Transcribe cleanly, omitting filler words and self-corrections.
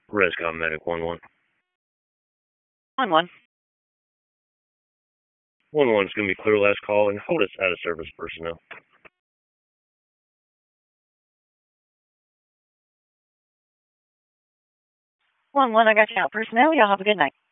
Rescom Medic 1-1. 1-1. 1-1 is going to be clear last call and hold us out of service personnel. 1-1, I got you out personnel. Y'all have a good night.